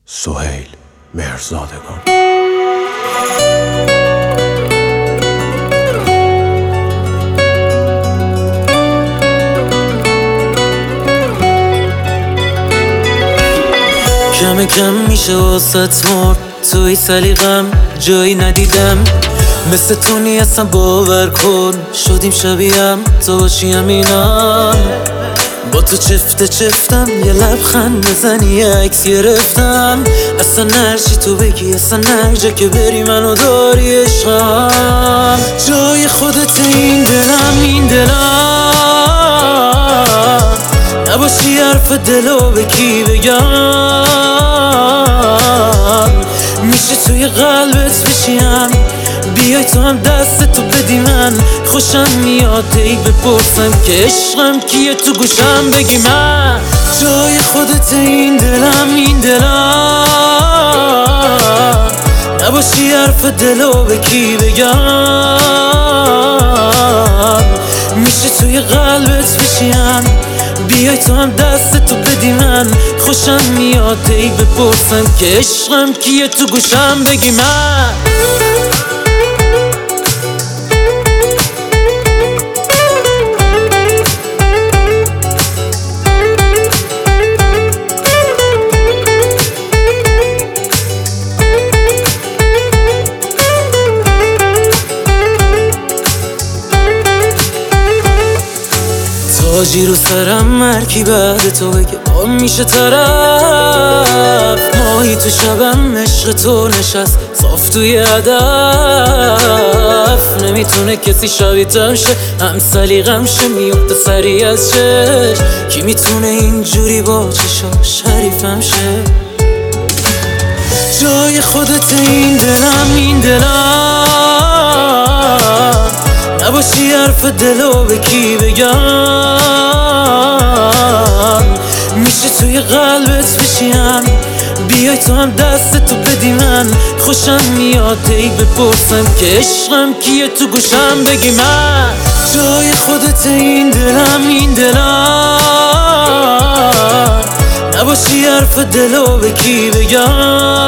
سهیل مهرزادگان. کم کم میشه واسط مرد، توی سلیقم جایی ندیدم مثل تو نیستم، باور کن شدیم شبیهم تو باشی همینم. با تو چفتم یه لبخند بزنی یه عکس گرفتم، اصلا نرچی تو بگی، اصلا نرجا که بری منو داری عشقم. جای خودت این دلم نباشی حرف دلو به کی بگم، میشه توی قلبت بشیم، بیای تو هم دستتو بدی من، خوشم میاد ای بپرسم که عشقم کیه، تو گوشم بگی من. جای خودت این دلم نباشی حرف دلو به کی بگم، میشه توی قلبت بشیم، بیای تو هم دستتو بدی من، خوشم میاد ای بپرسم که عشقم کیه، تو گوشم بگی من. تاجی رو سرم مرکی بعد تو بگه با میشه طرف، ماهی تو شبم عشق تو نشست صاف توی هدف، نمیتونه کسی شبیه‌تم شه، هم سلیقم شه میفته سری از چش، کی میتونه اینجوری با چشا شریفم شه. جای خودت این دلم نباشی حرف دلو به کی بگم، میشه توی قلبت بشیم، بیای تو هم دستتو بدی من، خوشم میاد ای بپرسم که عشقم کیه، تو گوشم بگی من. جای خودت این دلم نباشی حرف دلو به کی بگم،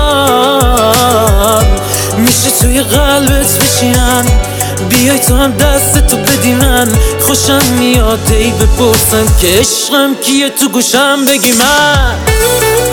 میشه توی قلبت بشیم، بیای تو هم دستتو بدی من، خوشم میاد ای بپرسم که عشقم کیه، تو گوشم بگی من.